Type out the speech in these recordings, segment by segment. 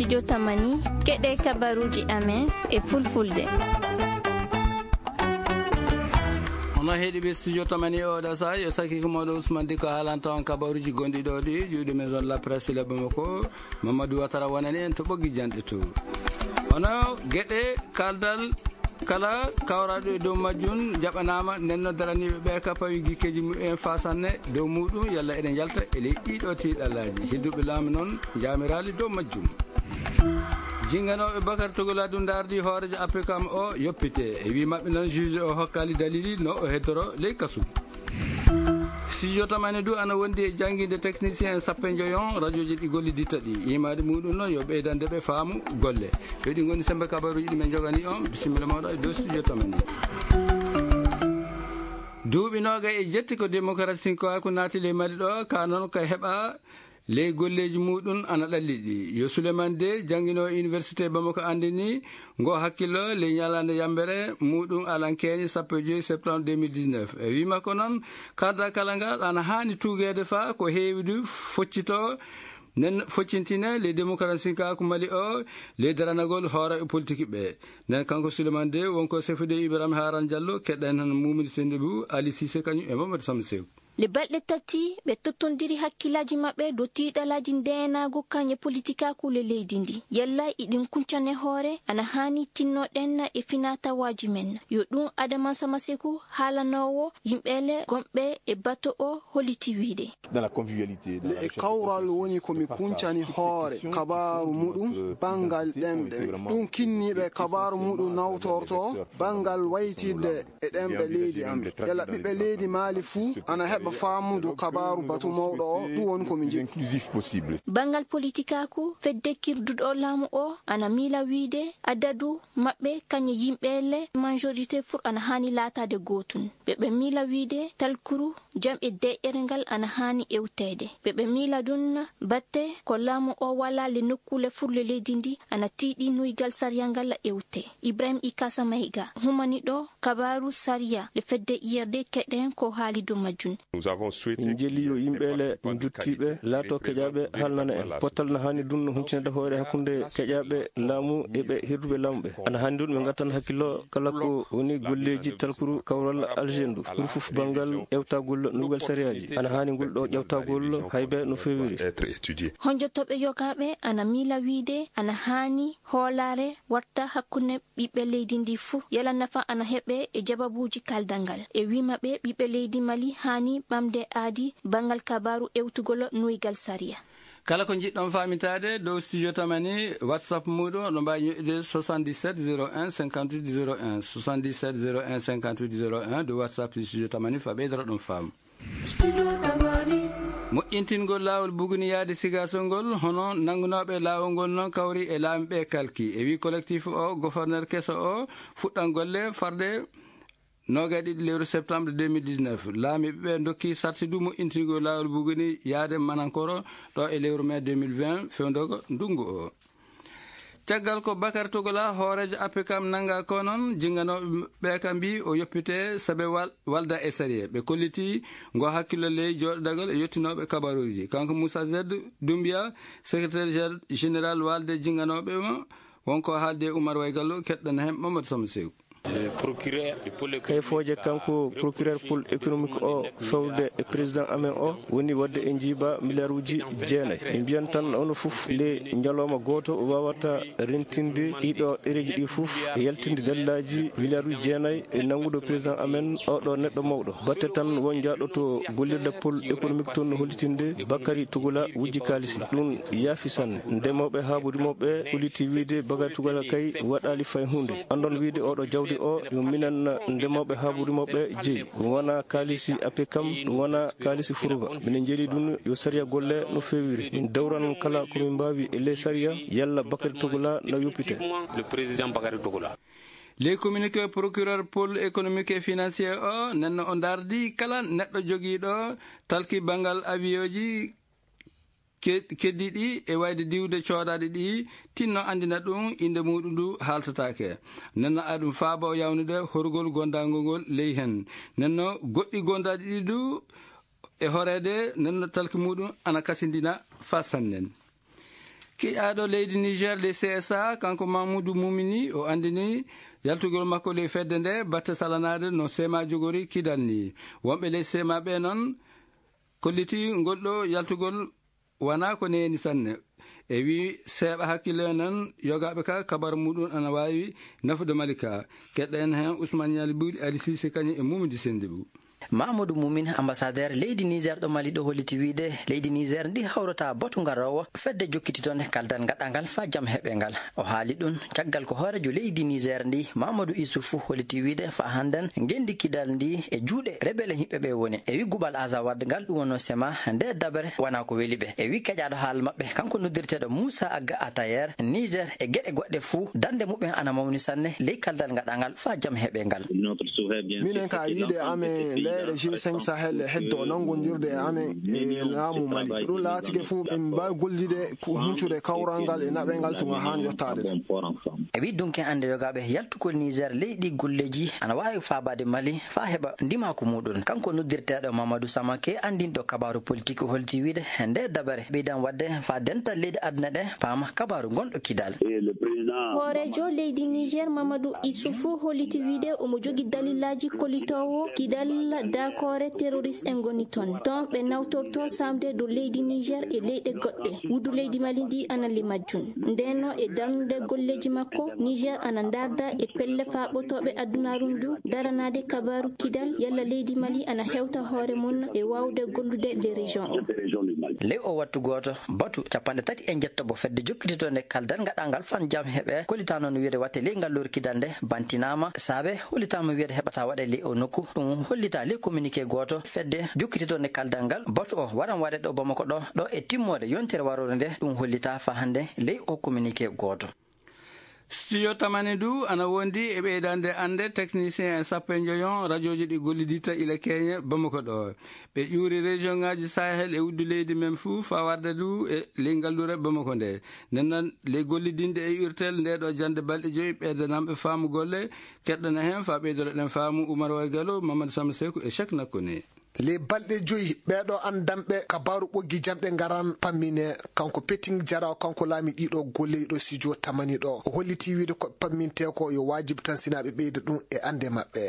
studio Tamani keɗe kabaruji amen e fulfulde. ono heeɗiɓe studio Tamani o ɗa sa yo saki ko moɗo Ousmane Diko haalanta on kabaruji gonɗi ɗo ɗi juuɗe maison de la presse le Bamako Mamadou Ouattara wonani en to ɓoggi janɗe to ono gueɗe kaldal kala kawraɗo e dow majjum jaɓanama nenno daraniɓe ɓe ka pawi guikkeji mumen fasanne dow muɗum yalla eɗen jalta e ley ɗiɗo tiɗallaji hedduɓe laamu noon jamirali dow majjum jinganoɓe Bakar Togola ɗum dardi hoorejo APCAM o yoppite e wi mabɓe noon juge o hokkali dalili no o heddoro ley kasu studio Tamani du ana wondi e jangguinde technicien sappe joyon radio ji ɗi gollidi taɗi imaɗe muɗum noon yo ɓeydandeɓe faamu golle ɓeɗi goni sembe kabaruji ɗi men jogani on bisimilla mawɗo e dow studio Tamani duuɓi noga e jetti ko démocratie ko ako naati ley Mali ɗo ka noon ko heɓa ley golleji muɗum ana ɗalliɗi yo Souleymane De jangguino université Bamako andini ngo hakkillo ley ñalande yambere muɗum alan keñi 15 septembre 2019 e wima ko noon karda kala ngal ana hani tugede fa ko heewidu foccito nen foccintine les démocratie ka ko Mali o les daranagol hoora e politique ɓe nen kanko Souleymane De wonko sefude Ibrahima Haran Diallo keɗɗen tan Moumoudi Sendibou Ali Cissé kañum e Mamadou Samba Sew le balɗe tati ɓe tottondiri hakkillaji maɓɓe dow tiiɗalaji ndenago kanye politikaku leydi ndi yalla iɗin kuncane hoore ana hani tinnoɗen e finatawaji men yo ɗum Adama Samasekou haalanowo yimɓele gomɓe e bato o holiti wiide e kawral woni komi kuncani hoore kabaru muɗum bangal ɗemɗe ɗum kinniɓe kabaru muɗum nawtorto bangal waytidde e ɗemɓe leydi am yalla ɓiɓɓe leydi Mali fuu ana heɓa faamudu kabaru batu mawɗo o ɗum woni komi jiɗi bangal politikaku feddekirduɗo laamu o ana miila wiide adadu maɓɓe kañe yimɓele majorité fur ana hani laatade gotun ɓeɓe miila wiide talkuru jam e deƴƴere ngal ana hani ewtede ɓeɓe miila dun batte ko laamu o wala le nokkule furle leydi ndi ana tiiɗi nuygal sariya ngal ewte Ibrahima Ikasa Mayiga humani ɗo kabaru sariya le fedde iyerde keɗen ko haali dow majjum min jeli yo yimɓele juttiɓe laato keƴaɓe halnana en pottal no hani dunno huncinede hoore hakkude keƴaɓe laamu eɓe hirduɓe laamu ɓe ana hani dun ɓe gattan hakkillo kala ko woni golleji talkuru kawral algendu ɓuri foof banggal ƴewtagol nugal sariyaji ana hani ngol ɗo ƴewtagol haybe no fewiri honjotoɓe yogaɓe ana miila wiide ana hani hoolare watta hakkude ɓiɓɓe leydi ndi fuu yala nafa ana heɓe e jababuji kaldalngal e wimaɓe ɓiɓɓe leydi Mali hani ɓamde aadi bangal kabaru ewtugol nuygal sariya kala ko jiɗɗon famitade dow studio Tamani whatsapp muɗum oɗo mbawi ñoƴƴude 77 01 58 01 77 01 58 01 dow whatsapp studio Tamani fa ɓeydoro ɗum faam moƴƴintingol laawol buguni yaade sigasol ngol hono nangunoɓe laawol ngol noon kawri e laamiɓe kalki e wi collectif o gouverneur kesso o fuɗɗan golle farde noga ɗiɗi lewru septembre 2019 laamiɓe ɓe dokki sartidu moƴƴintingol laawol buguni yaade manankoro ɗo e lewru mai 2020 fewdogo ndungu o caggal ko Bakar Togola hoorejo APCAM nanga ko noon jinganoɓe ɓe kam mbi o yoppite saabe walda e sariya ɓe kolliti ngo hakkillo ley joɗoɗagol e yettinoɓe kabaruji kanko Moussa Z Doumbia secrétaire général walde jinganoɓe mo wonko haalde Oumar Waygallo keɗɗon hen Mamadou Samba Sew kayfoje kanko procureur pôle économique o fewde e président amen o woni wadde e jiiba milliard uji 9 e mbiyan tan ono foof le ñalawma goto wawata rentinde ɗiɗo ɗereji ɗi foof e yaltinde dallaji milliard uji 9 e nanguɗo président amen oɗo neɗɗo mawɗo batte tan won jaaɗo to gollirde pôle économique toon no hollitinde Bakary Togola wujji kalisi ɗum yaafi sanne ndemoɓe haɓodimoɓe holliti wiide Bakary Togola kay waɗali fay hunde andon wiide oɗo jawdi o ɗum minen ndemoɓe haɓorimoɓe jeeyi ɗum wona kalisi APCAM ɗum wona kalisi Fourouba minen jeeli ɗum yo sariya golle no fewiri min dawran kala komin mbawi e ley sariya yalla Bakary Togola no yoppite les communiqués procureur pôle économique et financier o nenno o dardi kala neɗɗo joguiɗo talki bangal avioji keddiɗi e wayde diwde coodaɗe ɗi tinno andina ɗum inde muɗum ndu haltatake nenno aɗum faaba o yawnude horgol gondagol ngol ley hen nenno goɗɗi gondaɗe ɗi du e horede nenno talki muɗum ana kasindina fa sannen kiƴaɗo leydi Niger le CSA kanko Mamoudou Moumini o andini yaltugol makko le fedde nde batte salanade no sema jogori kidanni wonɓe le sema ɓe noon kolliti golɗo yaltugol wana ko neni sanne e wi seeɓa hakkille noon yogaɓe ka kabar muɗum ana wawi nafude malika keɗɗen hen Ousmane Niali Bouɗi Ali Cissé kañum e Mumidi Sendibou. Mamadou Moumin ambassadeur leydi Niger ɗo Mali ɗo holliti wiide leydi Niger ndi hawrata batu garowo fedde jokkititone kaldal gaɗangal fa jaam heɓengal o haali ɗum caggal ko hoorejo leydi Niger ndi Mamadou Issoufou holliti wiide fa hannden gendi kidal ndi e juuɗe rebele himɓeɓe woni e wi gubal Azawad ngal ɗum wonno sema nde dabere wona ko weli ɓe e wi keƴaɗo haal maɓɓe kanko noddirteɗo Moussa Agga Atayer Niger e gueɗe goɗɗe fuu dande muɓen ana mawni sanne ley kaldal gaɗangal fa jaam heɓengal. minen ka yiide amen leyɗe G5 Sahel heddo nangodirde e amen e laamu Mali ɗum laatike fuu en mbawi gollide huncude kawrangal e naɓengal tunga hani yottade e wi dunke ande yogaɓe yaltugol Niger leydi golleji ana wawi fabade Mali fa heɓa ndimako muɗum kanko noddirteɗo Mamadou Samake andinɗo kabaru politique holti wiide nde dabare ɓeydan wadde fa dental leydi aduna ɗe paama kabaru gonɗo kidal. hoorejo leydi Niger Mamadou Issoufou holliti wiide omo jogi dalilaji kollitowo kidal dakore terroriste en goni ton ɓe nawtorto samde do leydi Niger e leyɗe goɗɗe wudu leydi Mali ndi anali majjun ndeno e darnude golleji makko Niger ana darda e pelle faɓotoɓe adunaru ndu daranade kabaru kidal yalla leydi Mali ana hewta hoore mum e wawde gollude les régions o. ley o wattu goto batu 37 fedde jokkititone kaldal gaɗangal fan jaam heɓe kollita noon wiide watte ley ngallori kidal nde bantinama saabe hollitama wiide heɓata waɗe ley o nokku ɗum hollita ley communiqué goto fedde jokkititone kaldal ngal batu o waran waɗe ɗo Bamako ɗo e timmode yontere warore nde ɗum hollita fa hande ley o communiqué goto. Studio Tamanidou ana wondi e ɓeydande ande technicien e sappo e joyon radioji ɗi gollidita ila Kenya Bamako ɗo ɓe ƴuuri région ngaji Sahel e wuddu leydi men fuu fa warde du e ley ngallure Bamako nde nden noon ley gollidinde e urtel nde ɗo jande balɗe joyyi ɓeydanamɓe faamu golle keɗɗana hen fa ɓeydoroɗen faamu Oumar Waygalo Mamadou Samba Sekou e Cheikh Nakone. les balɗe joyi ɓeɗo andamɓe kabaru ɓoggi jamɗe garan pammine kanko Peting Jara kanko laami ɗiɗo golleyiɗo studio Tamaniɗo o holliti wiide ko pamminte ko yo wajibi tan sinaɓe ɓeyda ɗum e ande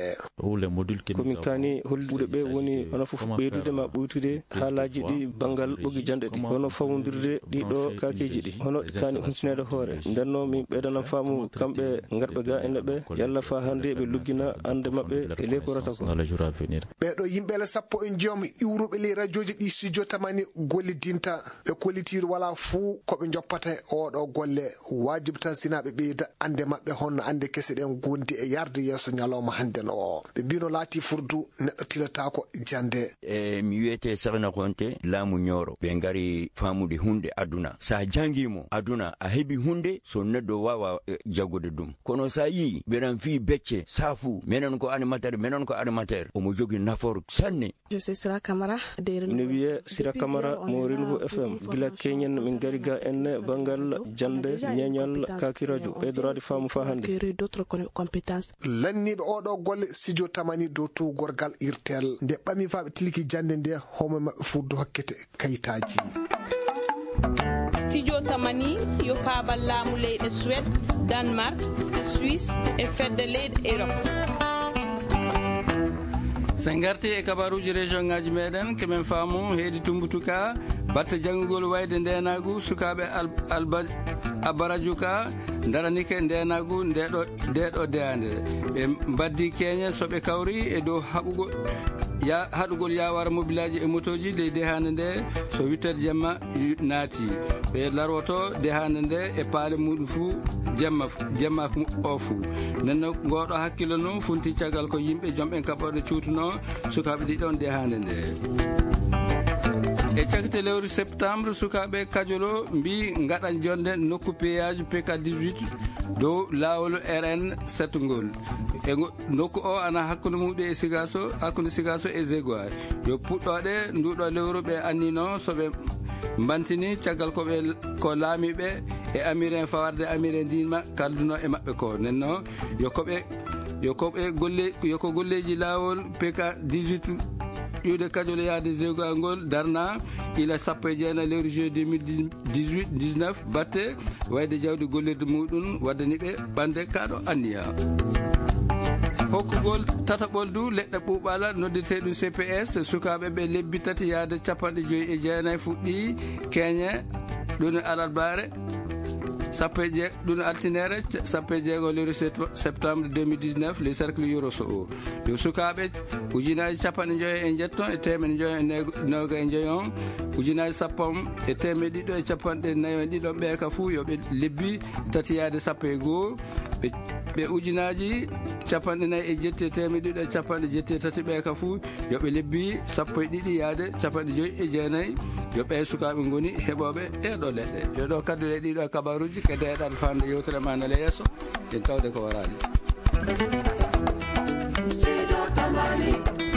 maɓɓe komin kani holluɓe ɓe woni hono foof ɓeydude ma ɓoytude haalaji ɗi banggal ɓoggi jamɗe ɗi hono fawodirde ɗiɗo kakeji ɗi hono kani hunsinede hoore ndenno min ɓeydanam faamu kamɓe garɓe ga ene ɓe yalla fa hande ɓe luggina ande maɓɓe e ley ko rata ko ɓeɗo yimɓele sappo en joom iwruɓe ley radioji ɗi studio Tamani gollidinta ɓe kollitiri wala fuu koɓe joppata oɗo golle wajibi tan sinaɓe ɓeyda ande maɓɓe honno ande kese ɗen gondi e yarde yesso ñalawma hande no o ɓe mbino laati furdu neɗɗo tilatako jande mi wiyete Sagna Konte laamu Ñooro ɓe ngari famude hunde aduna sa jangimo aduna a heɓi hunde so neɗɗo wawa jaggude ɗum kono sa yi ɓeɗan fi becce safu menen ko animateur omo jogui nafoore sanne. Je suis Sira Camara ina wiye Sira Camara mo Renouveau FM gila keñen min gari ga enne bangal jande ñeñal kaki radio ɓeydorade faamu fa hande d'autres compétences lanniɓe oɗo golle studio Tamani dow to gorgal irtel nde ɓami faɓe tiliki jande nde homo maɓɓe fuddu hokkete kayitaji. Studio Tamani yo faabal laamu leyɗe Suède Danemark Suisse e fedde leyɗe Europe. sen garti e kabaruji région ngaji meɗen kemen faamu heedi tumbutuka batte janggugol wayde ndenagu sukaɓe Abaradiou ka daranike ndenagu ndeɗo deyande ɓe mbaddi keñe soɓe kawri e dow haɗugol yawara mobilaji e motoji ley dehande nde so 8h jemma naati ɓe larwoto dehande nde e paale muɗum fuu jemma o fuu nenno ngoɗo hakkille noon funti caggal ko yimɓe jomɓen kaɓɓoɗe cuutuno sukaɓe ɗiɗon dehande nde e cakete lewru septembre sukaɓe Kajolo mbi gaɗan jonde nokku péage PK 18 dow lawol RN 7 ngol e nokku o ana hakkude muɗum e Sigasso e Zégoa yo puɗɗoɗe nduɗo lewru ɓe annino soɓe bantini caggal ko laamiɓe e amiren fawarde amiren ndinma kalduno e maɓɓe ko nenno yo ko golleji lawol PK 18 ƴiwde kadiole yaade zewgal ngol darna ila sappo e jeenayi lewru juillet 2018-19 batte wayde jawdi gollirde muɗum waddaniɓe ɓande kaɗo anniya hokkugol tataɓol du leɗɗe ɓuuɓala noddete ɗum CPS sukaɓe ɓe lebbi tati yaade 59 fuɗɗi keñe ɗum alarbare ɗum altinere 16 lewru septembre 2019 les cercle yoroso o yo sukaɓe ujunaji 50 e jetton e temedde joyi e jeeyon ujunaji 10 e temedde ɗiɗo e capanɗe nayo e ɗiɗon ɓe ka fuu yoɓe lebbi tati yaade 12 ɓe ujunaji 40 e jetti e temedde ɗiɗo e capanɗe jetti e tati ɓe ka fuu yoɓe lebbi 12 yaade 59 yo ɓen sukaɓe goni heɓoɓe ɗeɗo leɗɗe yo ɗo kadduɗe ɗiɗo kabaruji ke deɗal fande yewtere ma nale yesso en tawde ko warani.